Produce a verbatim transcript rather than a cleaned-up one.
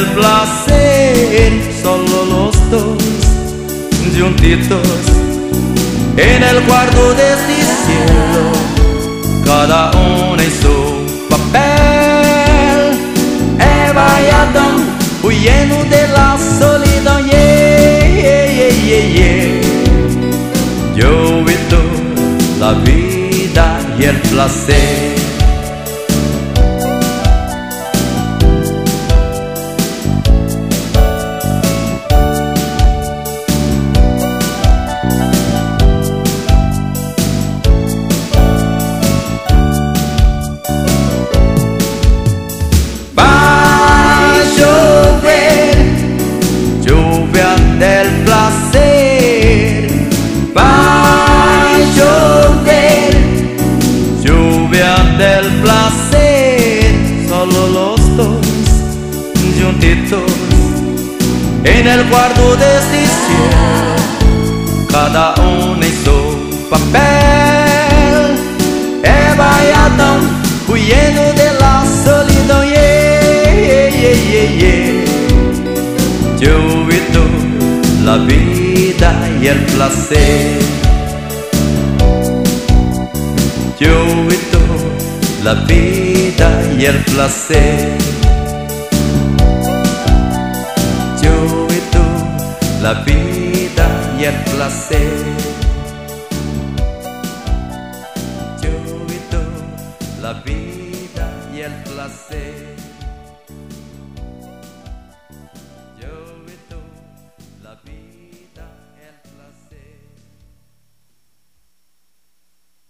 del placer, solo los dos, juntitos, en el cuarto de este cielo, cada uno en su papel. Eva y Adán, huyendo de la soledad, yeah, yeah, yeah, yeah. Yo y tú, la vida y el placer. Del placer, va a llover, lluvia del placer, solo los dos, juntitos, en el cuarto de este cielo, cada uno en su papel. Eva y Adán, huyendo de la soledad, yeah, yeah, yeah, yeah. Yo y tú, la vida y el placer. Yo y tú, la vida y el placer. Yo y tú, la vida y el placer. Yo y tú, la vida y el placer.